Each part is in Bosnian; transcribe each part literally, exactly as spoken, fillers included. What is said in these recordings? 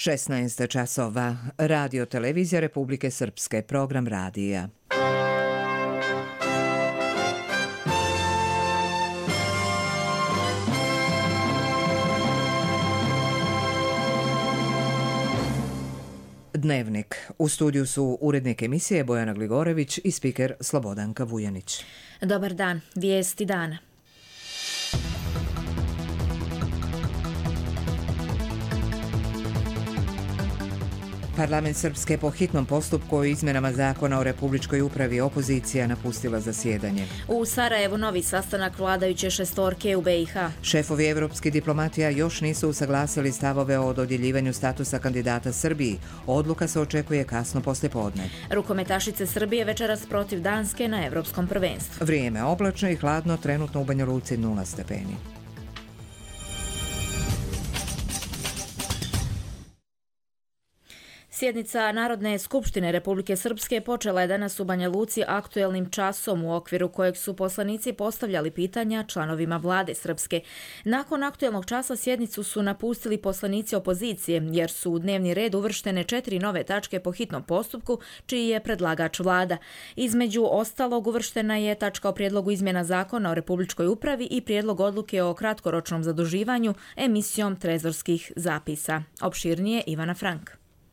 šesnaest časova. Radio televizija Republike Srpske, program radija. Dnevnik. U studiju su urednik emisije Bojana Gligorević i spiker Slobodanka Vujanić. Dobar dan. Vijesti dana. Parlament Srpske po hitnom postupku o izmjenama zakona o Republičkoj upravi opozicija napustila zasjedanje. U Sarajevu novi sastanak vladajuće šestorke u B i H. Šefovi evropskih diplomatija još nisu usaglasili stavove o dodjeljivanju statusa kandidata Srbiji. Odluka se očekuje kasno poslijepodne. Rukometašice Srbije večeras protiv Danske na evropskom prvenstvu. Vrijeme oblačno i hladno, trenutno u Banja Luci nula stepeni. Sjednica Narodne skupštine Republike Srpske počela je danas u Banja Luci aktuelnim časom u okviru kojeg su poslanici postavljali pitanja članovima vlade Srpske. Nakon aktuelnog časa sjednicu su napustili poslanici opozicije jer su u dnevni red uvrštene četiri nove tačke po hitnom postupku čiji je predlagač vlada. Između ostalog uvrštena je tačka o prijedlogu izmjena zakona o Republičkoj upravi i prijedlog odluke o kratkoročnom zaduživanju emisijom trezorskih zapisa. Opširnije Ivana Frank.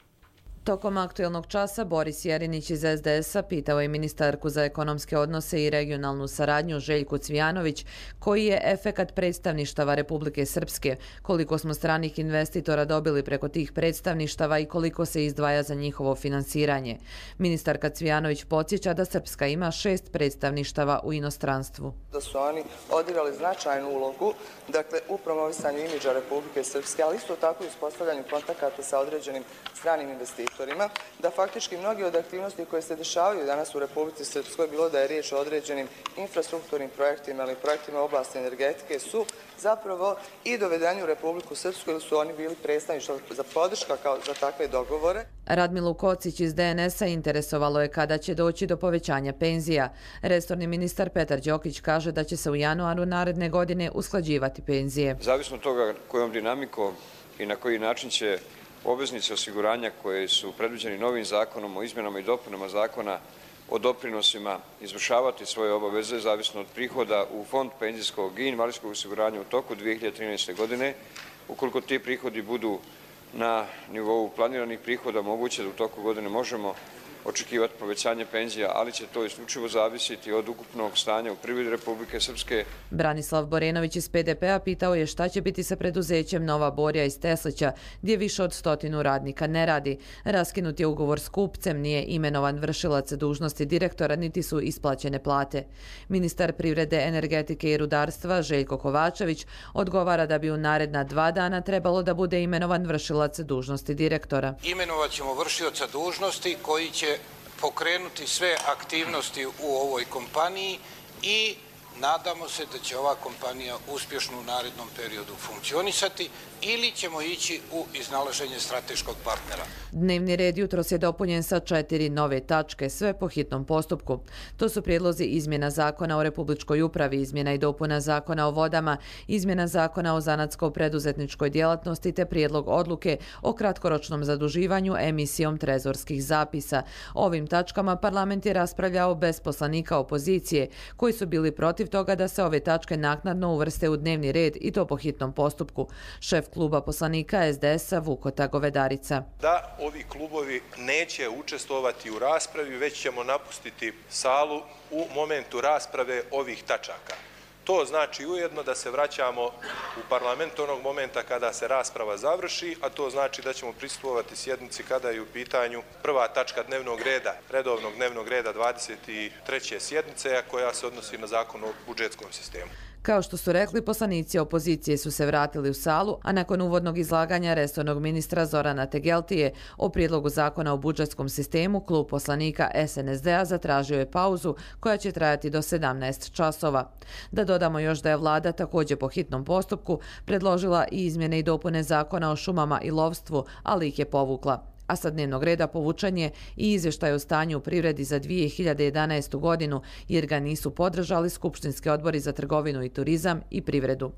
Tokom aktuelnog časa Boris Jerinić iz S D S-a pitao je ministarku za ekonomske odnose i regionalnu saradnju Željku Cvijanović koji je efekat predstavništava Republike Srpske, koliko smo stranih investitora dobili preko tih predstavništava i koliko se izdvaja za njihovo finansiranje. Ministarka Cvijanović podsjeća da Srpska ima šest predstavništava u inostranstvu. Da su oni odigrali značajnu ulogu, dakle, u promovisanju imidža Republike Srpske, ali isto tako i uspostavljanju kontakata sa određenim stranim investitorima, da faktički mnogi od aktivnosti koje se dešavaju danas u Republici Srpskoj, bilo da je riječ o određenim infrastrukturnim projektima ili projektima u oblasti energetike, su zapravo i dovedeni u Republiku Srpsku ili su oni bili predstavništvo za podrška kao za takve dogovore. Radmilu Kocić iz D N S-a interesovalo je kada će doći do povećanja penzija. Resorni ministar Petar Đokić kaže da će se u januaru naredne godine usklađivati penzije. Zavisno od toga kojom dinamikom i na koji način će obveznice osiguranja koje su predviđeni novim zakonom o izmjenama i dopunama zakona o doprinosima izvršavati svoje obaveze zavisno od prihoda u fond penzijskog i invalidskog osiguranja u toku dvije hiljade trinaeste. godine. Ukoliko ti prihodi budu na nivou planiranih prihoda, moguće da u toku godine možemo očekivati povećanje penzija, ali će to isključivo zavisiti od ukupnog stanja u privredi Republike Srpske. Branislav Borenović iz P D P-a pitao je šta će biti sa preduzećem Nova Borja iz Teslića, gdje više od stotinu radnika ne radi. Raskinut je ugovor s kupcem, nije imenovan vršilac dužnosti direktora, niti su isplaćene plate. Ministar privrede, energetike i rudarstva Željko Kovačević odgovara da bi u naredna dva dana trebalo da bude imenovan vršilac dužnosti direktora. Imenovat ćemo vršioca dužnosti koji će pokrenuti sve aktivnosti u ovoj kompaniji i nadamo se da će ova kompanija uspješno u narednom periodu funkcionisati ili ćemo ići u iznalaženje strateškog partnera. Dnevni red jutros je dopunjen sa četiri nove tačke, sve po hitnom postupku. To su prijedlozi izmjena zakona o Republičkoj upravi, izmjena i dopuna zakona o vodama, izmjena zakona o zanatsko-preduzetničkoj djelatnosti te prijedlog odluke o kratkoročnom zaduživanju emisijom trezorskih zapisa. Ovim tačkama parlament je raspravljao bez poslanika opozicije, koji su bili protiv toga da se ove tačke naknadno uvrste u dnevni red i to po hitnom postupku. Šef kluba poslanika S D S-a Vukota Govedarica. Da ovi klubovi neće učestvovati u raspravi, već ćemo napustiti salu u momentu rasprave ovih tačaka. To znači ujedno da se vraćamo u parlament onog momenta kada se rasprava završi, a to znači da ćemo prisustvovati sjednici kada je u pitanju prva tačka dnevnog reda, redovnog dnevnog reda dvadeset treće sjednice, a koja se odnosi na zakon o budžetskom sistemu. Kao što su rekli, poslanici opozicije su se vratili u salu, a nakon uvodnog izlaganja resornog ministra Zorana Tegeltije o prijedlogu zakona o budžetskom sistemu, klub poslanika S N S D-a zatražio je pauzu koja će trajati do sedamnaest časova. Da dodamo još da je vlada također po hitnom postupku predložila i izmjene i dopune zakona o šumama i lovstvu, ali ih je povukla. A sa dnevnog reda povučen je i izvještaj o stanju u privredi za dvije hiljade jedanaestu. godinu, jer ga nisu podržali skupštinski odbori za trgovinu i turizam i privredu.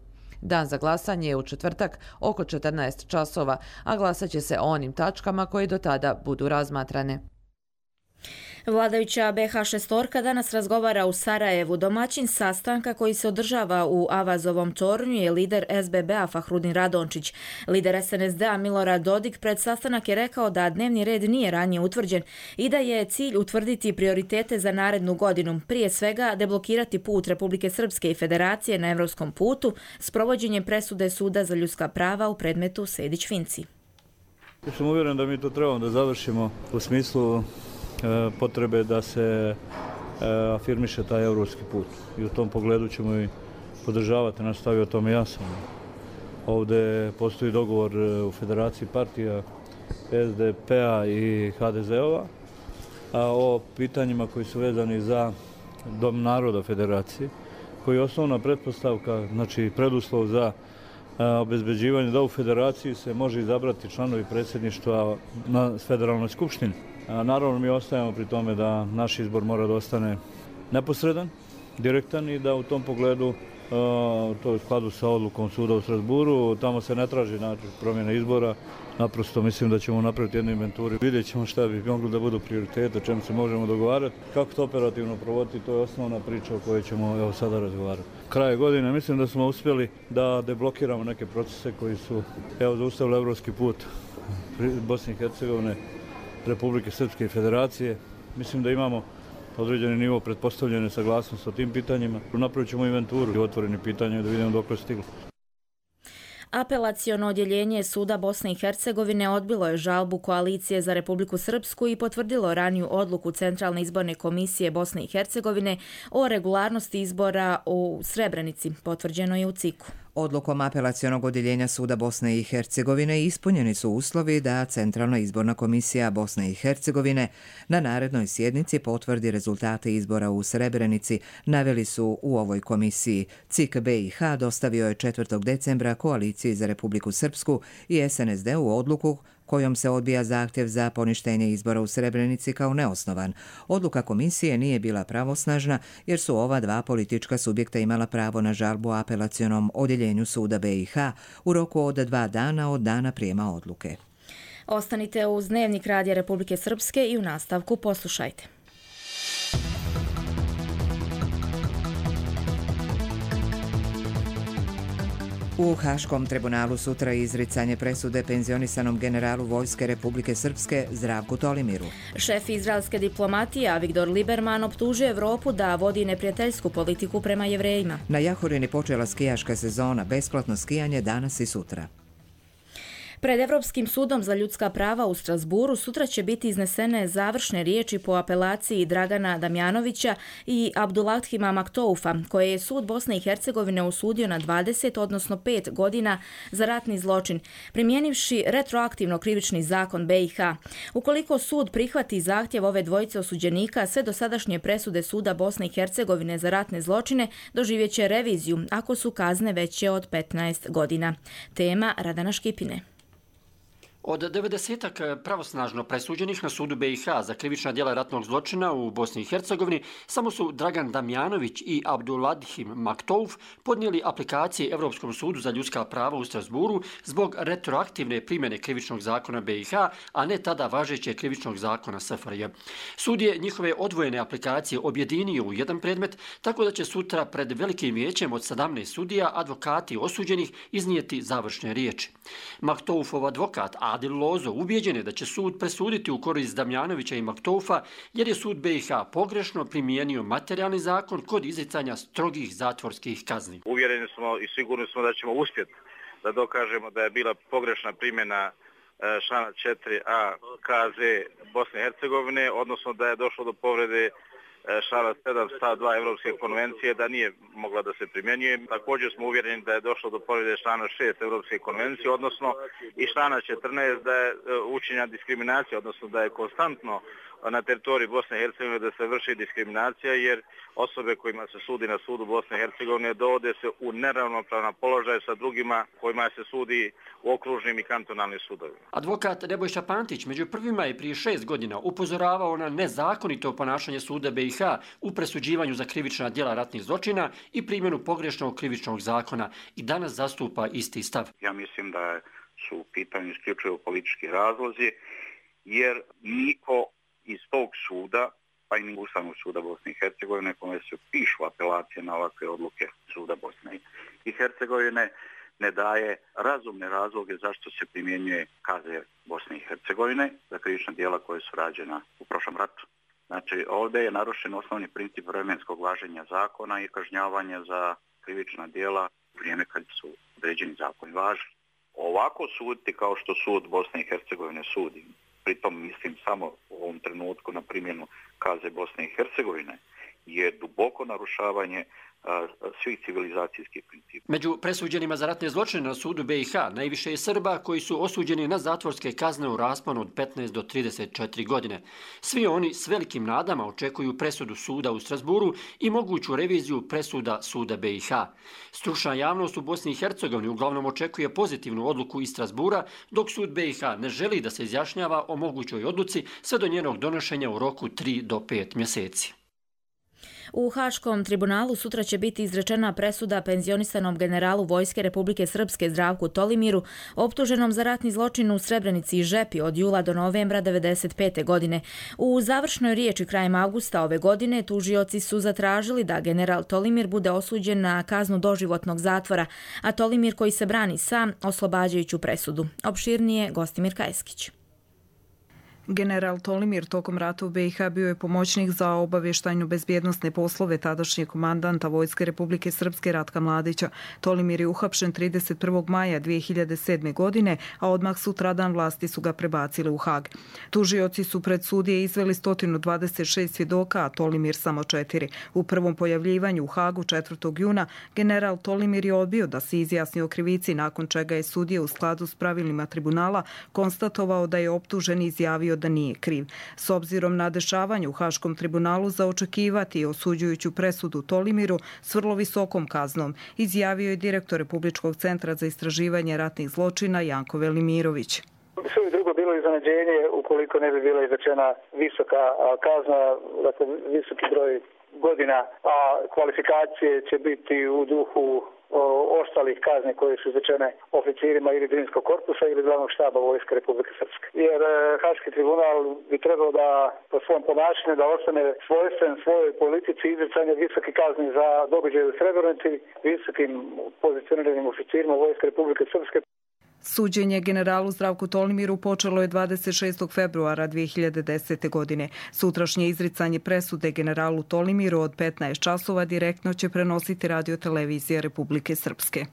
Dan za glasanje je u četvrtak oko četrnaest časova, a glasat će se o onim tačkama koje do tada budu razmatrane. Vladajuća be ha šestorka danas razgovara u Sarajevu. Domaćin sastanka koji se održava u Avazovom tornju je lider es be be a Fahrudin Radončić. Lider es en es de a Milorad Dodik pred sastanak je rekao da dnevni red nije ranije utvrđen i da je cilj utvrditi prioritete za narednu godinu. Prije svega deblokirati put Republike Srpske i Federacije na evropskom putu s provođenjem presude Suda za ljudska prava u predmetu Sejdić-Finci. Ja sam uvjeren da mi to trebamo da završimo u smislu potrebe da se afirmiše taj evropski put. I u tom pogledu ćemo i podržavati naš stav o tome jasan. Ovdje postoji dogovor u Federaciji partija es de pe a i ha de ze ova, a o pitanjima koji su vezani za Dom naroda Federacije, koji je osnovna pretpostavka, znači preduslov za obezbeđivanje da u Federaciji se može izabrati članovi predsjedništva na Federalnoj skupštini. A naravno mi ostajemo pri tome da naš izbor mora da ostane neposredan, direktan i da u tom pogledu to je u skladu sa odlukom suda u Strasburu. Tamo se ne traži način promjene izbora. Naprosto mislim da ćemo napraviti jednu inventuru. Vidjet ćemo šta bi moglo da budu prioritete, o čemu se možemo dogovarati. Kako to operativno provoditi, to je osnovna priča o kojoj ćemo evo sada razgovarati. Kraje godine mislim da smo uspjeli da deblokiramo neke procese koji su evo zaustavili evropski put Bosne i Hercegovine, Republike Srpske i Federacije. Mislim da imamo određeni nivo pretpostavljene saglasnosti o tim pitanjima. Napravit ćemo inventuru i otvoreni pitanja da vidimo dok je stiglo. Apelaciono odjeljenje Suda Bosne i Hercegovine odbilo je žalbu Koalicije za Republiku Srpsku i potvrdilo raniju odluku Centralne izborne komisije Bosne i Hercegovine o regularnosti izbora u Srebrenici, potvrđeno je u ciku. Odlukom apelacionog odjeljenja Suda Bosne i Hercegovine ispunjeni su uslovi da Centralna izborna komisija Bosne i Hercegovine na narednoj sjednici potvrdi rezultate izbora u Srebrenici, naveli su u ovoj komisiji. cik be i ha dostavio je četvrtog decembra Koaliciji za Republiku Srpsku i es en es de u odluku kojom se odbija zahtjev za poništenje izbora u Srebrenici kao neosnovan. Odluka komisije nije bila pravosnažna jer su ova dva politička subjekta imala pravo na žalbu apelacionom odjeljenju Suda be i ha u roku od dva dana od dana prijema odluke. Ostanite uz Dnevnik Radija Republike Srpske i u nastavku poslušajte. U Haškom tribunalu sutra je izricanje presude penzionisanom generalu Vojske Republike Srpske Zdravku Tolimiru. Šef izraelske diplomatije Avigdor Lieberman optužuje Evropu da vodi neprijateljsku politiku prema Jevrejima. Na Jahorini počela skijaška sezona, besplatno skijanje danas i sutra. Pred Evropskim sudom za ljudska prava u Strasburu sutra će biti iznesene završne riječi po apelaciji Dragana Damjanovića i Abdulahima Maktoufa, koje je sud Bosne i Hercegovine osudio na dvadeset, odnosno pet godina za ratni zločin, primijenivši retroaktivno krivični zakon be i ha. Ukoliko sud prihvati zahtjev ove dvojice osuđenika, sve dosadašnje presude suda Bosne i Hercegovine za ratne zločine doživjet će reviziju ako su kazne veće od petnaest godina. Tema Radana Škipine. Od devedesetak pravosnažno presuđenih na sudu be i ha za krivična djela ratnog zločina u Bosni i Hercegovini samo su Dragan Damjanović i Abdulahim Maktouf podnijeli aplikacije Evropskom sudu za ljudska prava u Strasburu zbog retroaktivne primjene krivičnog zakona be i ha, a ne tada važećeg krivičnog zakona es ef er je. Sud je njihove odvojene aplikacije objedinio u jedan predmet, tako da će sutra pred velikim vijećem od sedamnaest sudija advokati osuđenih iznijeti završne riječi. Maktoufov advokat Adil Lozo ubijeđen je da će sud presuditi u korist Damjanovića i Maktoufa jer je sud be i ha pogrešno primijenio materijalni zakon kod izricanja strogih zatvorskih kazni. Uvjereni smo i sigurni smo da ćemo uspjeti da dokažemo da je bila pogrešna primjena člana četiri a ka ze Bosne i Hercegovine, odnosno da je došlo do povrede člana sedam stav dva Evropske konvencije, da nije mogla da se primjenjuje. Također smo uvjereni da je došlo do povrede člana šest Evropske konvencije, odnosno i člana četrnaest da je učinjena diskriminacija, odnosno da je konstantno na teritoriji Bosne i Hercegovine da se vrši diskriminacija, jer osobe kojima se sudi na sudu Bosne i Hercegovine dovode se u neravnopravan položaj sa drugima kojima se sudi u okružnim i kantonalnim sudovima. Advokat Nebojša Pantić među prvima je prije šest godina upozoravao na nezakonito ponašanje suda be i H u presuđivanju za krivična djela ratnih zločina i primjenu pogrešnog krivičnog zakona i danas zastupa isti stav. Ja mislim da su u pitanju isključivo politički razlozi, jer niko iz tog suda, pa i Ustavnog suda Bosne i Hercegovine, kome se pišu apelacije na ovakve odluke suda Bosne i Hercegovine, ne daje razumne razloge zašto se primjenjuje K Z Bosne i Hercegovine za krivična djela koje su rađena u prošlom ratu. Znači, ovdje je narušen osnovni princip vremenskog važenja zakona i kažnjavanja za krivična djela u vrijeme kad su određeni zakoni važni. Ovako suditi kao što sud Bosne i Hercegovine sudi, pritom mislim samo u ovom trenutku na primjenu K Z Bosne i Hercegovine, je duboko narušavanje a, svih civilizacijskih principa. Među presuđenima za ratne zločine na sudu B i H najviše je Srba koji su osuđeni na zatvorske kazne u rasponu od petnaest do trideset četiri godine. Svi oni s velikim nadama očekuju presudu suda u Strasburu i moguću reviziju presuda suda B i H. Stručna javnost u Bosni i Hercegovini uglavnom očekuje pozitivnu odluku iz Strasbura, dok sud B i H ne želi da se izjašnjava o mogućoj odluci sve do njenog donošenja u roku tri do pet mjeseci. U Haškom tribunalu sutra će biti izrečena presuda penzionisanom generalu Vojske Republike Srpske Zdravku Tolimiru, optuženom za ratni zločin u Srebrenici i Žepi od jula do novembra devedeset pete. godine. U završnoj riječi krajem avgusta ove godine tužioci su zatražili da general Tolimir bude osuđen na kaznu doživotnog zatvora, a Tolimir koji se brani sam oslobađajuću presudu. Opširnije Gostimir Kajeskić. General Tolimir tokom rata u B i H bio je pomoćnik za obavještajno bezbjednosne poslove tadašnjeg komandanta Vojske Republike Srpske Ratka Mladića. Tolimir je uhapšen trideset prvog maja dvije hiljade sedme. godine, a odmah sutradan vlasti su ga prebacili u Hag. Tužioci su pred sudije izveli sto dvadeset šest svjedoka, a Tolimir samo četiri. U prvom pojavljivanju u Hagu četvrtog juna general Tolimir je odbio da se izjasni o krivici, nakon čega je sudija u skladu s pravilima tribunala konstatovao da je optužen i izjavio da nije kriv. S obzirom na dešavanje u Haškom tribunalu za očekivati je osuđujuću presudu Tolimiru s vrlo visokom kaznom, izjavio je direktor Republičkog centra za istraživanje ratnih zločina Janko Velimirović. Sve drugo bilo iznenađenje ukoliko ne bi bila izrečena visoka kazna, dakle visoki broj godina, a kvalifikacije će biti u duhu ostalih kazni koje su izrečene oficirima ili Drinskog korpusa ili glavnog štaba Vojske Republike Srpske. Jer Haški tribunal bi trebao da po svom ponašanju da ostane svojstven svojoj politici izricanja visoke kazni za događaje u Srebrenici visokim pozicioniranim oficirima Vojske Republike Srpske. Suđenje generalu Zdravku Tolimiru počelo je dvadeset šestog februara dvije hiljade desete. godine. Sutrašnje izricanje presude generalu Tolimiru od petnaest časova direktno će prenositi radiotelevizija Republike Srpske.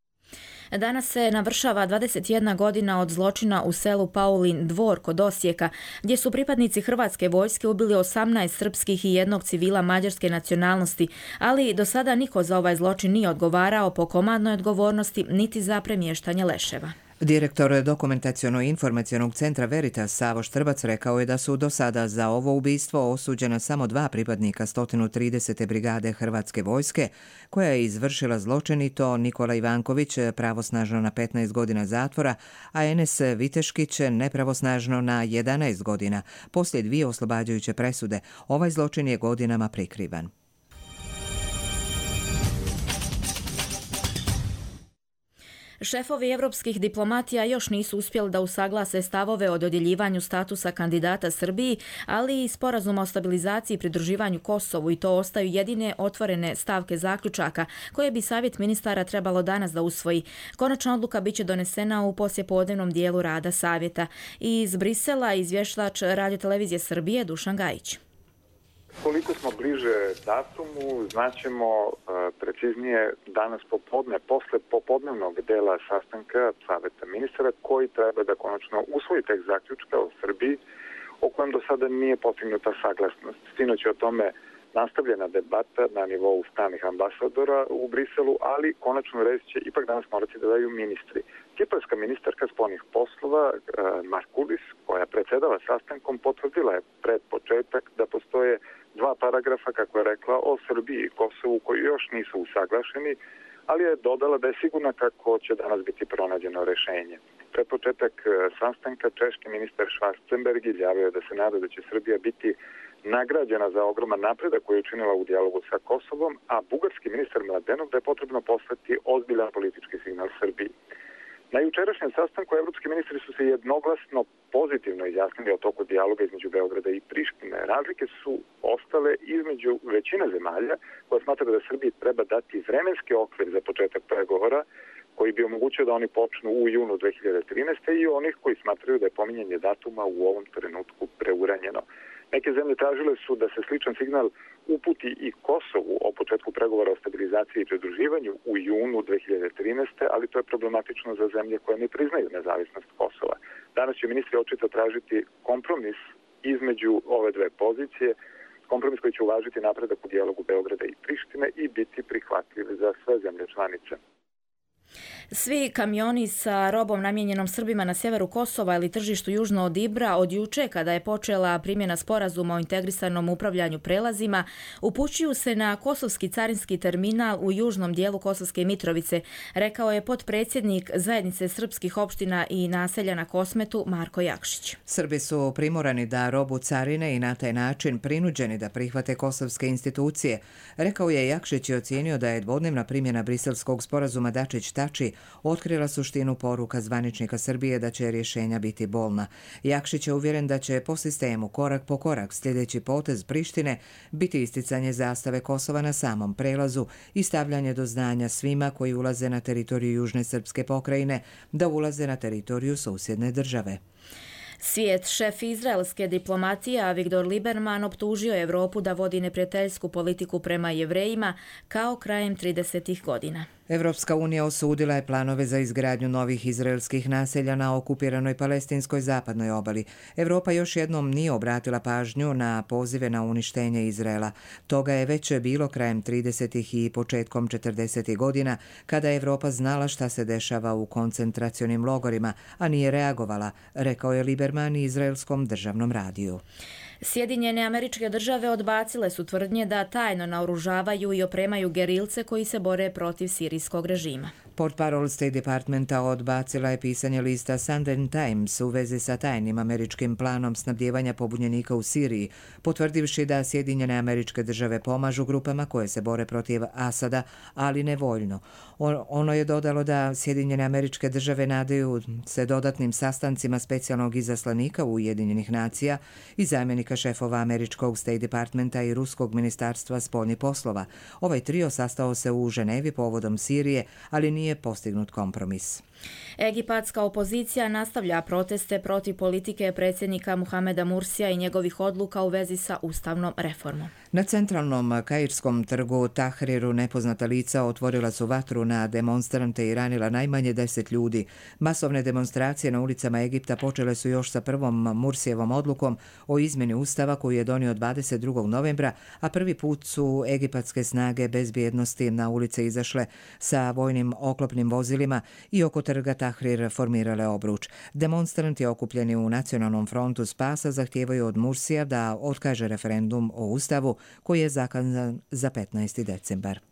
Danas se navršava dvadeset jedna godina od zločina u selu Paulin Dvor kod Osijeka, gdje su pripadnici Hrvatske vojske ubili osamnaest srpskih i jednog civila mađarske nacionalnosti, ali do sada niko za ovaj zločin nije odgovarao po komandnoj odgovornosti niti za premještanje leševa. Direktor dokumentaciono-informacionog centra Veritas Savo Štrbac rekao je da su do sada za ovo ubistvo osuđena samo dva pripadnika sto tridesete. brigade Hrvatske vojske, koja je izvršila zločin i to Nikola Ivanković pravosnažno na petnaest godina zatvora, a Enes Viteškić nepravosnažno na jedanaest godina. Poslije dvije oslobađajuće presude, ovaj zločin je godinama prikrivan. Šefovi evropskih diplomatija još nisu uspjeli da usaglase stavove o dodjeljivanju statusa kandidata Srbiji, ali i sporazuma o stabilizaciji i pridruživanju Kosovu, i to ostaju jedine otvorene stavke zaključaka koje bi Savjet ministara trebalo danas da usvoji. Konačna odluka biće donesena u poslijepodnevnom dijelu rada Savjeta. Iz Brisela izvještač radiotelevizije Srbije Dušan Gajić. Koliko smo bliže datumu, znaćemo uh, preciznije danas popodne, posle popodnevnog dela sastanka Saveta ministara, koji treba da konačno usvoji tekst zaključka o Srbiji, o kojem do sada nije postignuta saglasnost. Sinoć je o tome nastavljena debata na nivou stranih ambasadora u Briselu, ali konačnu reč će ipak danas morati da daju ministri. Kiparska ministarka spoljnih poslova uh, Markulis, koja predsedava sastankom, potvrdila je pred početak da postoje dva paragrafa, kako je rekla, o Srbiji i Kosovu koji još nisu usaglašeni, ali je dodala da je sigurna kako će danas biti pronađeno rešenje. Pred početak sastanka češki ministar Schwarzenberg izjavio da se nada da će Srbija biti nagrađena za ogroman napredak koji je učinila u dijalogu sa Kosovom, a bugarski ministar Mladenov da je potrebno poslati ozbiljan politički signal Srbiji. Na jučerašnjem sastanku evropski ministri su se jednoglasno pozitivno izjasnili o toku dijaloga između Beograda i Prištine. Razlike su ostale između većine zemalja koja smatra da Srbiji treba dati vremenski okvir za početak pregovora koji bi omogućio da oni počnu u junu dve hiljade trinaeste. i onih koji smatraju da je pominjanje datuma u ovom trenutku preuranjeno. Neke zemlje tražile su da se sličan signal uputi i Kosovu o početku pregovora o stabilizaciji i pridruživanju u junu dve hiljade trinaeste. ali to je problematično za zemlje koje ne priznaju nezavisnost Kosova. Danas će ministri očito tražiti kompromis između ove dve pozicije, kompromis koji će uvažiti napredak u dijalogu Beograda i Prištine i biti prihvatljiv za sve zemlje članice. Svi kamioni sa robom namijenjenom Srbima na sjeveru Kosova ili tržištu južno od Ibra od juče, kada je počela primjena sporazuma o integrisanom upravljanju prelazima, upućuju se na kosovski carinski terminal u južnom dijelu Kosovske Mitrovice, rekao je potpredsjednik Zajednice srpskih opština i naselja na Kosmetu Marko Jakšić. Srbi su primorani da robu carine i na taj način prinuđeni da prihvate kosovske institucije, rekao je Jakšić i ocijenio da je dvodnevna primjena briselskog sporazuma Dačić-Tači otkrila suštinu poruka zvaničnika Srbije da će rješenja biti bolna. Jakšić je uvjeren da će po sistemu korak po korak sljedeći potez Prištine biti isticanje zastave Kosova na samom prelazu i stavljanje do znanja svima koji ulaze na teritoriju Južne srpske pokrajine da ulaze na teritoriju susjedne države. Svijet šef izraelske diplomatije Avigdor Lieberman optužio je Evropu da vodi neprijateljsku politiku prema Jevrejima kao krajem tridesetih godina. Evropska unija osudila je planove za izgradnju novih izraelskih naselja na okupiranoj palestinskoj zapadnoj obali. Evropa još jednom nije obratila pažnju na pozive na uništenje Izraela. Toga je već bilo krajem tridesetih i početkom četrdesetih godina, kada je Evropa znala šta se dešava u koncentracionim logorima, a nije reagovala, rekao je Lieberman izraelskom državnom radiju. Sjedinjene Američke Države odbacile su tvrdnje da tajno naoružavaju i opremaju gerilce koji se bore protiv sirijskog režima. Portparol State Departmenta odbacila je pisanje lista Sunday Times u vezi sa tajnim američkim planom snabdijevanja pobunjenika u Siriji, potvrdivši da Sjedinjene Američke Države pomažu grupama koje se bore protiv Asada, ali nevoljno. Ono je dodalo da Sjedinjene Američke Države nadaju se dodatnim sastancima specijalnog izaslanika Ujedinjenih nacija i zamjenika šefova američkog State Departmenta i ruskog ministarstva spoljnih poslova. Ovaj trio sastao se u Ženevi povodom Sirije, ali nije postignut kompromis. Egipatska opozicija nastavlja proteste protiv politike predsjednika Muhameda Mursija i njegovih odluka u vezi sa ustavnom reformom. Na centralnom kairskom trgu Tahriru nepoznata lica otvorila su vatru na demonstrante i ranila najmanje deset ljudi. Masovne demonstracije na ulicama Egipta počele su još sa prvom Mursijevom odlukom o izmjeni ustava koju je donio dvadeset drugog novembra, a prvi put su egipatske snage bezbjednosti na ulice izašle sa vojnim oklopnim vozilima i oko trga Tahrir formirale obruč. Demonstranti okupljeni u Nacionalnom frontu spasa zahtijevaju od Mursija da otkaže referendum o ustavu koji je zakazan za petnaesti decembar.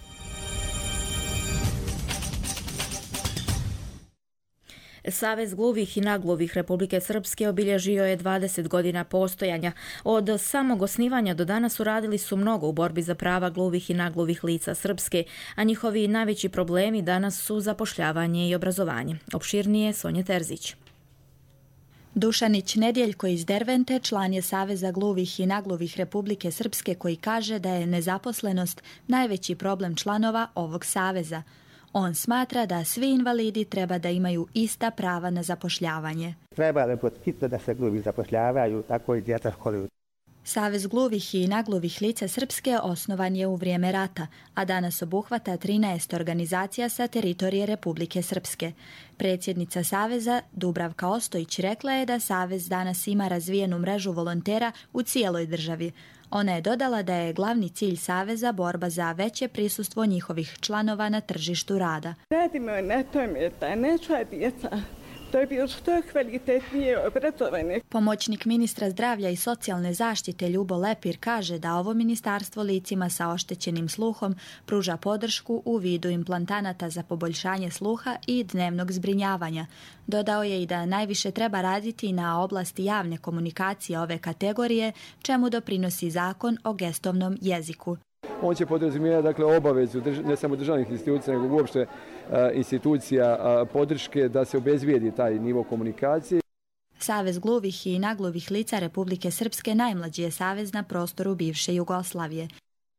Savez gluvih i nagluvih Republike Srpske obilježio je dvadeset godina postojanja. Od samog osnivanja do danas uradili su mnogo u borbi za prava gluvih i nagluvih lica Srpske, a njihovi najveći problemi danas su zapošljavanje i obrazovanje. Opširnije Sonja Terzić. Dušanić Nedjeljko iz Dervente član je Saveza gluvih i nagluvih Republike Srpske koji kaže da je nezaposlenost najveći problem članova ovog saveza. On smatra da svi invalidi treba da imaju ista prava na zapošljavanje. Treba je hitno da se gluvi zapošljavaju, tako i djeca školuju. Savez gluvih i nagluvih lica Srpske osnovan je u vrijeme rata, a danas obuhvata trinaest organizacija sa teritorije Republike Srpske. Predsjednica Saveza, Dubravka Ostojić, rekla je da Savez danas ima razvijenu mrežu volontera u cijeloj državi. Ona je dodala da je glavni cilj Saveza borba za veće prisustvo njihovih članova na tržištu rada. Radimo na tome da naša djeca da je bio što kvalitetnije obrazovanje. Pomoćnik ministra zdravlja i socijalne zaštite Ljubo Lepir kaže da ovo ministarstvo licima sa oštećenim sluhom pruža podršku u vidu implantanata za poboljšanje sluha i dnevnog zbrinjavanja. Dodao je i da najviše treba raditi na oblasti javne komunikacije ove kategorije, čemu doprinosi zakon o gestovnom jeziku. On će podrazumijevati dakle, obavezu ne samo državnih institucija, nego uopšte institucija podrške da se obezbijedi taj nivo komunikacije. Savez gluvih i nagluvih lica Republike Srpske najmlađi je savez na prostoru bivše Jugoslavije.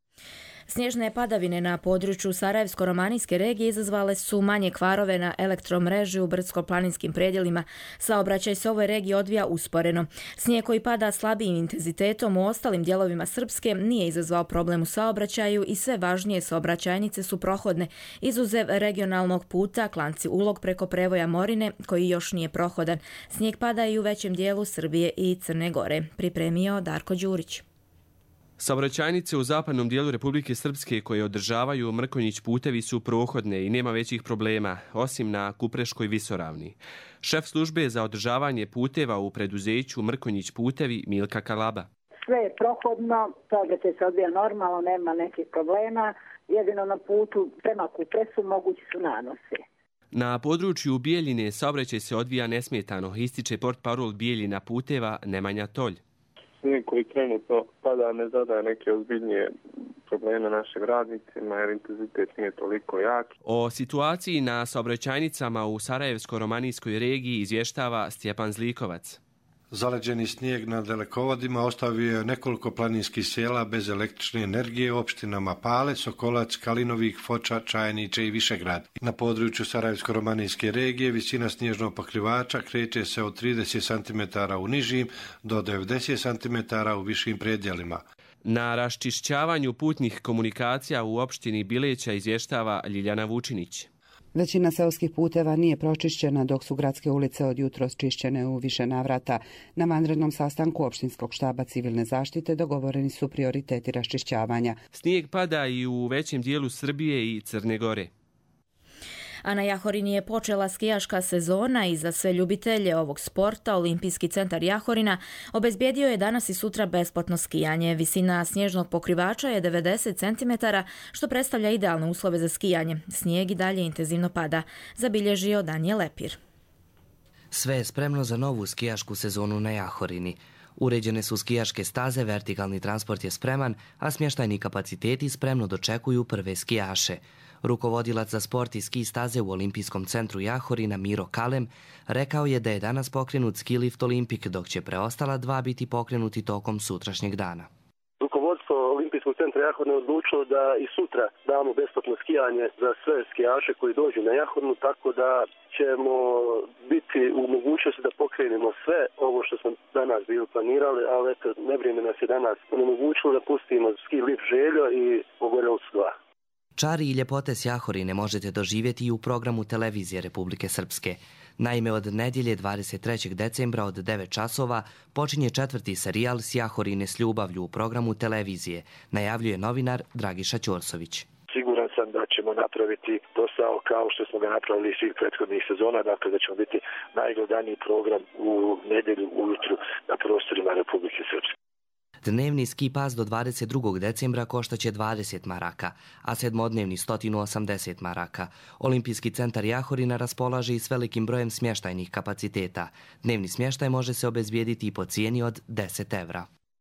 Snježne padavine na području Sarajevsko-romanijske regije izazvale su manje kvarove na elektromreži u brdsko-planinskim predjelima. Saobraćaj se u ovoj regiji odvija usporeno. Snijeg koji pada slabijim intenzitetom u ostalim dijelovima Srpske nije izazvao problem u saobraćaju i sve važnije saobraćajnice su prohodne, izuzev regionalnog puta Klanci Ulog preko prevoja Morine, koji još nije prohodan. Snijeg pada i u većem dijelu Srbije i Crne Gore. Pripremio Darko Đurić. Saobraćajnice u zapadnom dijelu Republike Srpske koje održavaju Mrkonjić putevi su prohodne i nema većih problema, osim na Kupreškoj visoravni. Šef službe za održavanje puteva u preduzeću Mrkonjić putevi Milka Kalaba. Sve je prohodno, saobraćaj se odvija normalno, nema nekih problema, jedino na putu prema Kupresu mogući su nanosi. Na području Bijeljine saobraćaj se odvija nesmetano, ističe portparol Bijeljina puteva Nemanja Tolj. Snijeg koji trenutno pada ne zadaje neke ozbiljnije probleme našim radnicima jer intenzitet nije toliko jak. O situaciji na saobraćajnicama u Sarajevsko-romanijskoj regiji izvještava Stjepan Zlikovac. Zaleđeni snijeg na dalekovodima ostavio je nekoliko planinskih sela bez električne energije u opštinama Palec, Sokolac, Kalinovik, Foča, Čajniče i Višegrad. Na području Sarajevsko-romanijske regije visina snježnog pokrivača kreće se od trideset centimetara u nižim do devedeset centimetara u višim predjelima. Na raščišćavanju putnih komunikacija u opštini Bileća izvještava Ljiljana Vučinić. Većina seoskih puteva nije pročišćena, dok su gradske ulice od jutros čišćene u više navrata. Na vanrednom sastanku opštinskog štaba civilne zaštite dogovoreni su prioriteti raščišćavanja. Snijeg pada i u većem dijelu Srbije i Crne Gore. A na Jahorini je počela skijaška sezona i za sve ljubitelje ovog sporta Olimpijski centar Jahorina obezbijedio je danas i sutra besplatno skijanje. Visina snježnog pokrivača je devedeset centimetara, što predstavlja idealne uslove za skijanje. Snijeg i dalje intenzivno pada, zabilježio Danijel Lepir. Sve je spremno za novu skijašku sezonu na Jahorini. Uređene su skijaške staze, vertikalni transport je spreman, a smještajni kapaciteti spremno dočekuju prve skijaše. Rukovodilac za sport i ski staze u Olimpijskom centru Jahorina Miro Kalem rekao je da je danas pokrenut ski lift Olimpik, dok će preostala dva biti pokrenuti tokom sutrašnjeg dana. Rukovodstvo Olimpijskog centra Jahorina je odlučilo da i sutra damo besplatno skijanje za sve skijaše koji dođu na Jahorinu, tako da ćemo biti u mogućnosti da pokrenemo sve ovo što smo danas bili planirali, ali eto, nevrijeme nas je danas onemogućilo da pustimo ski lift Željo i Pogorelcu dva. Čari i ljepote s Jahorine možete doživjeti i u programu televizije Republike Srpske. Naime, od nedjelje dvadeset trećeg decembra od devet časova počinje četvrti serijal S Jahorine s ljubavlju u programu televizije, najavljuje novinar Dragiša Ćorsović. Siguran sam da ćemo napraviti posao kao što smo ga napravili svih prethodnih sezona, dakle da ćemo biti najgledaniji program u nedjelju ujutru na prostorima Republike Srpske. Dnevni ski pas do dvadeset drugog decembra koštaće dvadeset maraka, a sedmodnevni sto osamdeset maraka. Olimpijski centar Jahorina raspolaže i s velikim brojem smještajnih kapaciteta. Dnevni smještaj može se obezbijediti i po cijeni od deset evra.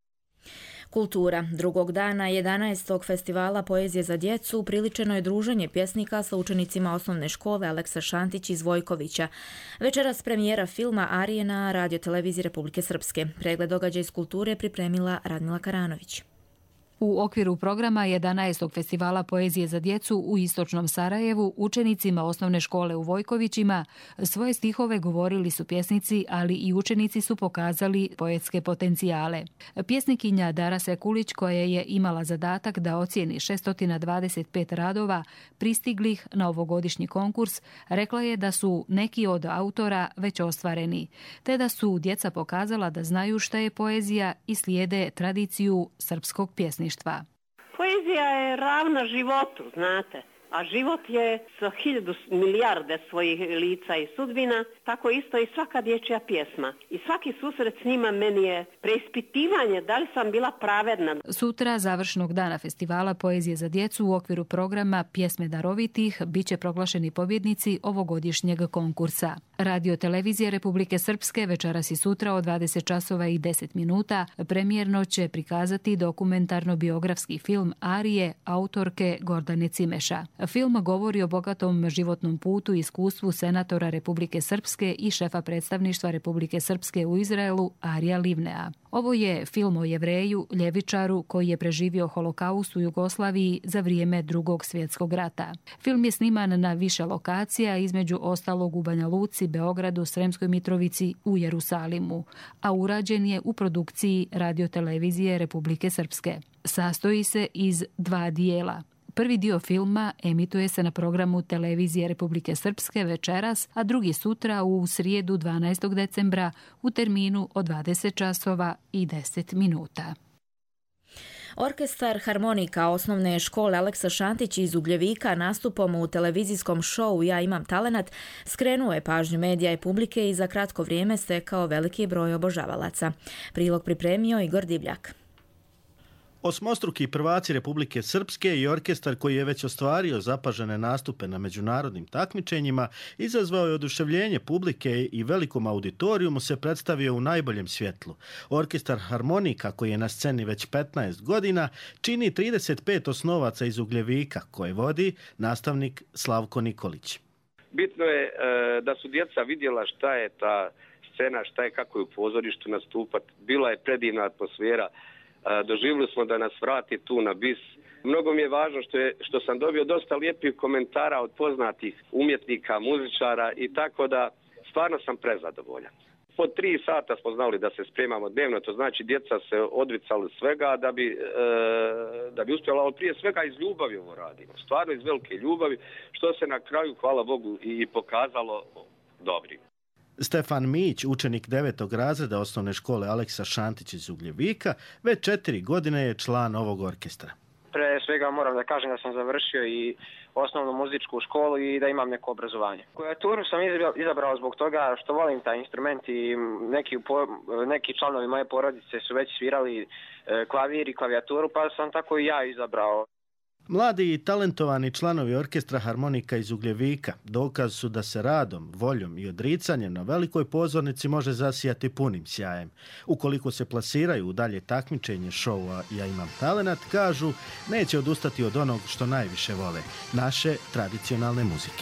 Kultura. Drugog dana jedanaestog festivala poezije za djecu upriličeno je druženje pjesnika sa učenicima osnovne škole Aleksa Šantić iz Vojkovića. Večeras premijera filma Arije na radioteleviziji Republike Srpske. Pregled događaja iz kulture pripremila Radmila Karanović. U okviru programa jedanaestog festivala poezije za djecu u istočnom Sarajevu učenicima osnovne škole u Vojkovićima svoje stihove govorili su pjesnici, ali i učenici su pokazali poetske potencijale. Pjesnikinja Dara Sekulić, koja je imala zadatak da ocijeni šesto dvadeset pet radova pristiglih na ovogodišnji konkurs, rekla je da su neki od autora već ostvareni, te da su djeca pokazala da znaju šta je poezija i slijede tradiciju srpskog pjesništva. Poezija je ravna životu, znate. A život je sa hiljadu milijarde svojih lica i sudbina, tako isto i svaka dječja pjesma. I svaki susret s njima meni je preispitivanje da li sam bila pravedna. Sutra, završnog dana festivala poezije za djecu u okviru programa Pjesme darovitih, bit će proglašeni pobjednici ovogodišnjeg konkursa. Radio televizije Republike Srpske večeras i sutra od dvadeset časova i deset minuta premijerno će prikazati dokumentarno-biografski film Arije autorke Gordane Cimeša. Film govori o bogatom životnom putu i iskustvu senatora Republike Srpske i šefa predstavništva Republike Srpske u Izraelu Arija Livnea. Ovo je film o Jevreju, ljevičaru koji je preživio holokaust u Jugoslaviji za vrijeme Drugog svjetskog rata. Film je sniman na više lokacija, između ostalog u Banja Luci, Beogradu, Sremskoj Mitrovici, u Jerusalimu, a urađen je u produkciji radiotelevizije Republike Srpske. Sastoji se iz dva dijela. Prvi dio filma emituje se na programu televizije Republike Srpske večeras, a drugi sutra u srijedu dvanaestog decembra u terminu od dvadeset časova i deset minuta. Orkestar harmonika osnovne škole Aleksa Šantić iz Ugljevika nastupom u televizijskom šovu Ja imam talenat skrenuo je pažnju medija i publike i za kratko vrijeme stekao veliki broj obožavalaca. Prilog pripremio Igor Divljak. Osmostruki prvaci Republike Srpske i orkestar koji je već ostvario zapažene nastupe na međunarodnim takmičenjima izazvao je oduševljenje publike i velikom auditorijumu se predstavio u najboljem svjetlu. Orkestar harmonika koji je na sceni već petnaest godina čini trideset pet osnovaca iz Ugljevika koje vodi nastavnik Slavko Nikolić. Bitno je e, da su djeca vidjela šta je ta scena, šta je kako je u pozorištu nastupati. Bila je predivna atmosfera. Doživjeli smo da nas vrati tu na bis. Mnogo mi je važno što, je, što sam dobio dosta lijepih komentara od poznatih umjetnika, muzičara i tako da stvarno sam prezadovoljan. Po tri sata smo znali da se spremamo dnevno, to znači djeca se odricali svega da bi, e, da bi uspjela, ali prije svega iz ljubavi ovo radimo. Stvarno iz velike ljubavi, što se na kraju, hvala Bogu, i pokazalo dobrim. Stefan Mić, učenik devetog razreda osnovne škole Aleksa Šantić iz Ugljevika, već četiri godine je član ovog orkestra. Pre svega moram da kažem da sam završio i osnovnu muzičku školu i da imam neko obrazovanje. Klavijaturu sam izabrao zbog toga što volim taj instrument i neki, neki članovi moje porodice su već svirali klavir i klavijaturu, pa sam tako i ja izabrao. Mladi i talentovani članovi orkestra harmonika iz Ugljevika dokaz su da se radom, voljom i odricanjem na velikoj pozornici može zasijati punim sjajem. Ukoliko se plasiraju u dalje takmičenje šova Ja imam talenat, kažu, neće odustati od onog što najviše vole, naše tradicionalne muzike.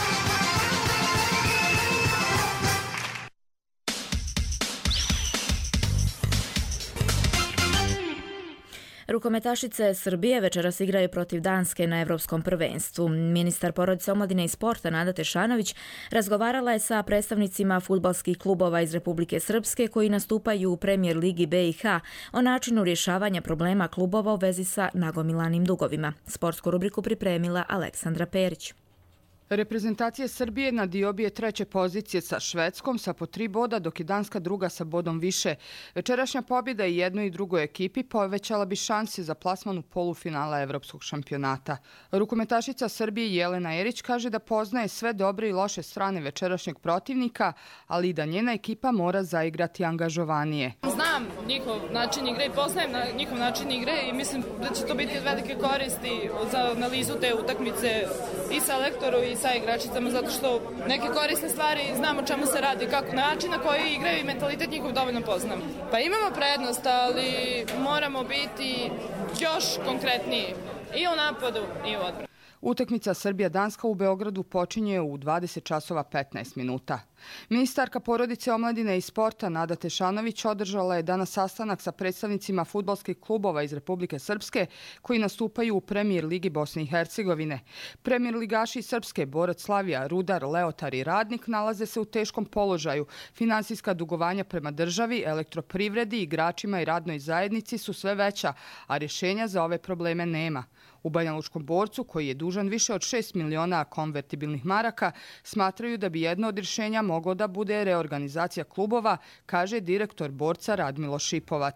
Rukometašice Srbije večeras igraju protiv Danske na Evropskom prvenstvu. Ministar porodice, omladine i sporta Nada Tešanović razgovarala je sa predstavnicima fudbalskih klubova iz Republike Srpske koji nastupaju u Premijer ligi B i H o načinu rješavanja problema klubova u vezi sa nagomilanim dugovima. Sportsku rubriku pripremila Aleksandra Perić. Reprezentacija Srbije na diobi je treće pozicije sa Švedskom sa po tri boda, dok je Danska druga sa bodom više. Večerašnja pobjeda i jednoj i drugoj ekipi povećala bi šanse za plasman u polufinala Evropskog šampionata. Rukometašica Srbije Jelena Erić kaže da poznaje sve dobre i loše strane večerašnjeg protivnika, ali i da njena ekipa mora zaigrati angažovanije. Znam njihov način igre i poznajem na njihov način igre i mislim da će to biti velike koristi za analizu te utakmice i sa lektoru i sa igračicama, zato što neke korisne stvari znamo čemu se radi, kako način na koji igraju i mentalitet njihov dovoljno poznam. Pa imamo prednost, ali moramo biti još konkretniji i u napadu i u odbrani. Utakmica Srbija-Danska u Beogradu počinje u dvadeset časova petnaest minuta. Ministarka porodice, omladine i sporta Nada Tešanović održala je danas sastanak sa predstavnicima fudbalskih klubova iz Republike Srpske koji nastupaju u Premijer ligi Bosne i Hercegovine. Premijer ligaši Srpske, Borac Slavija, Rudar, Leotar i Radnik nalaze se u teškom položaju. Finansijska dugovanja prema državi, elektroprivredi, igračima i radnoj zajednici su sve veća, a rješenja za ove probleme nema. U Banjalučkom Borcu, koji je dužan više od šest miliona konvertibilnih maraka, smatraju da bi jedno od rješenja moglo da bude reorganizacija klubova, kaže direktor Borca Radmilo Šipovac.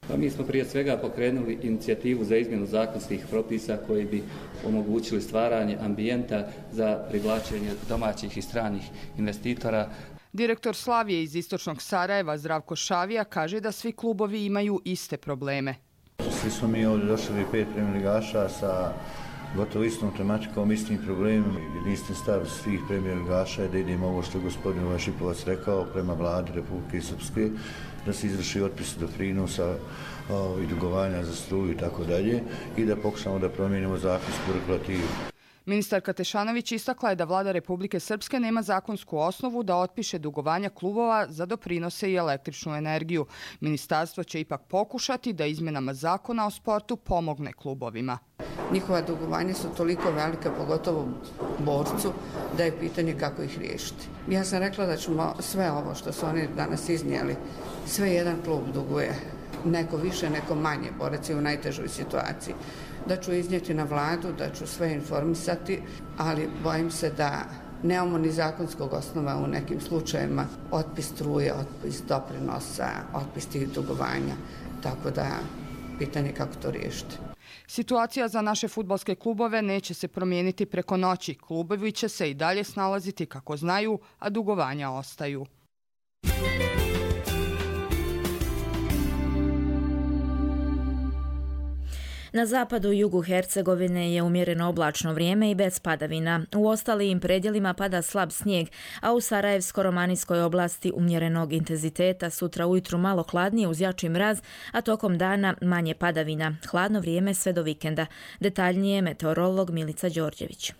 Pa mi smo prije svega pokrenuli inicijativu za izmjenu zakonskih propisa koji bi omogućili stvaranje ambijenta za privlačenje domaćih i stranih investitora. Direktor Slavije iz istočnog Sarajeva Zdravko Šavija kaže da svi klubovi imaju iste probleme. Svi smo mi ovdje došli pet premijerligaša sa gotovo istom tematikom, istim problemom. Jedinstven stav svih premijerligaša je da idemo ovo što je gospodin Vašipovac rekao prema vladi Republike Srpske, da se izvrši otpis doprinosa i dugovanja za struju i tako dalje i da pokušamo da promijenimo zakonsku regulativu. Ministarka Tešanović istakla je da vlada Republike Srpske nema zakonsku osnovu da otpiše dugovanja klubova za doprinose i električnu energiju. Ministarstvo će ipak pokušati da izmjenama zakona o sportu pomogne klubovima. Njihova dugovanja su toliko velika, pogotovo borcu, da je pitanje kako ih riješiti. Ja sam rekla da ćemo sve ovo što su oni danas iznijeli, sve jedan klub duguje, neko više, neko manje, borac je u najtežoj situaciji. Da ću iznijeti na vladu, da ću sve informisati, ali bojim se da nemamo ni zakonskog osnova u nekim slučajevima, otpis struje, otpis doprinosa, otpis tih dugovanja, tako da pitanje kako to riješiti. Situacija za naše fudbalske klubove neće se promijeniti preko noći. Klubovi će se i dalje snalaziti kako znaju, a dugovanja ostaju. Na zapadu i jugu Hercegovine je umjereno oblačno vrijeme i bez padavina. U ostalim predjelima pada slab snijeg, a u Sarajevsko-romanijskoj oblasti umjerenog intenziteta sutra ujutru malo hladnije uz jači mraz, a tokom dana manje padavina. Hladno vrijeme sve do vikenda. Detaljnije meteorolog Milica Đorđević.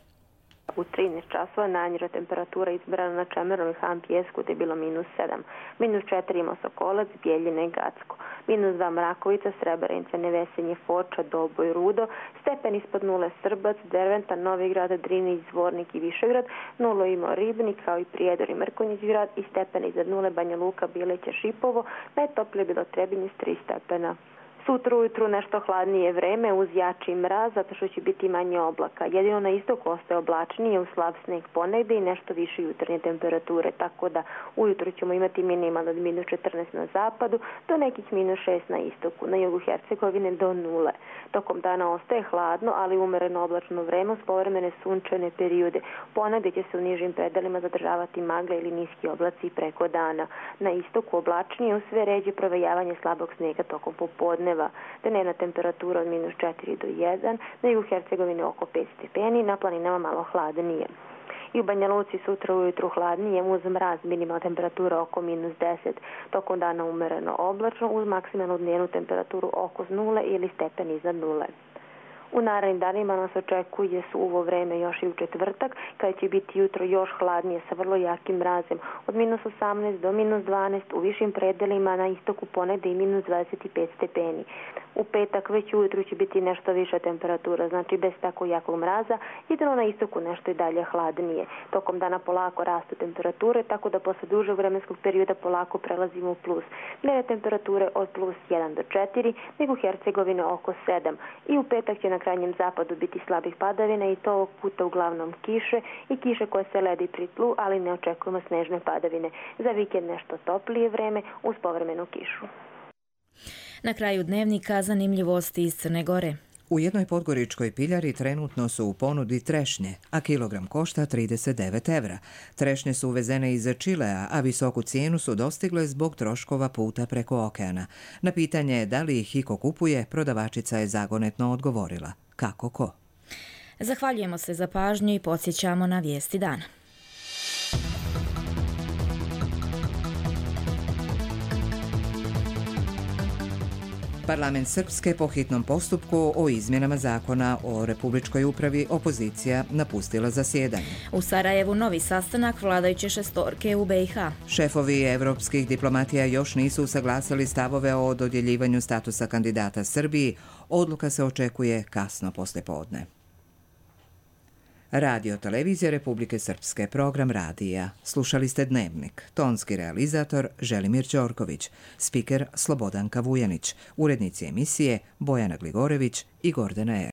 U trinaest časova najniža temperatura izbrana na Čemerom i Han Pjesku, te je bilo minus sedam. Minus četiri ima Sokolac, Bijeljine i Gacko. Minus dva Mrakovica, Srebrenica, Nevesenje, Foča, Doboj, Rudo. Stepen ispod nule Srbac, Derventa, Novigrad, Drinić, Zvornik i Višegrad. Nulo ima Ribnik, kao i Prijedor i Mrkonjić grad. I stepen iznad nule Banja Luka, Bileća, Šipovo. Najtoplije bilo Trebinje s tri stepena. Sutra ujutru nešto hladnije vreme uz jači mraz, zato što će biti manje oblaka. Jedino na istoku ostaje oblačnije uz slab sneg ponegde i nešto više jutarnje temperature, tako da ujutru ćemo imati minimalno od minus četrnaest na zapadu do nekih minus šest na istoku, na jugu Hercegovine do nule. Tokom dana ostaje hladno, ali umereno oblačno vreme uz povremene sunčane periode. Ponegde će se u nižim predelima zadržavati magle ili niski oblaci preko dana. Na istoku oblačnije uz sve ređe provejavanje slabog snega tokom popodne. Dnevna temperatura od minus četiri do jedan, na jugu Hercegovine oko pet stepeni, na planinama malo hladnije. I u Banja Luci sutra ujutru hladnije uz mraz, minimalna temperatura oko minus deset, tokom dana umereno oblačno uz maksimalnu dnevnu temperaturu oko nule ili stepen iznad nule. U narednim danima nas očekuje suvo vreme još i u četvrtak, kada će biti jutro još hladnije sa vrlo jakim mrazem od minus osamnaest do minus dvanaest, u višim predelima na istoku ponegde i minus dvadeset pet stepeni. U petak već ujutru će biti nešto viša temperatura, znači bez tako jakog mraza, jedino na istoku nešto i dalje hladnije. Tokom dana polako rastu temperature, tako da posle dužeg vremenskog perioda polako prelazimo u plus. Dnevne temperature od plus jedan do četiri, nego Hercegovine oko sedam. I u petak će na krajnjem zapadu biti slabih padavina i to ovog puta uglavnom kiše i kiše koje se ledi pri tlu, ali ne očekujemo snežne padavine. Za vikend nešto toplije vreme uz povremenu kišu. Na kraju dnevnika zanimljivosti iz Crne Gore. U jednoj podgoričkoj piljari trenutno su u ponudi trešnje, a kilogram košta trideset devet evra. Trešnje su uvezene iz Čilea, a visoku cijenu su dostigle zbog troškova puta preko okeana. Na pitanje da li ih iko kupuje, prodavačica je zagonetno odgovorila. Kako ko? Zahvaljujemo se za pažnju i podsjećamo na vijesti dana. Parlament Srpske po hitnom postupku o izmjenama zakona o republičkoj upravi opozicija napustila zasjedanje. U Sarajevu novi sastanak vladajuće šestorke u be i ha. Šefovi evropskih diplomatija još nisu usaglasili stavove o dodjeljivanju statusa kandidata Srbiji. Odluka se očekuje kasno poslijepodne. Radio Televizija Republike Srpske, program radija. Slušali ste Dnevnik. Tonski realizator Želimir Ćorković, spiker Slobodanka Vujanić, urednici emisije Bojana Gligorević i Gordana Er.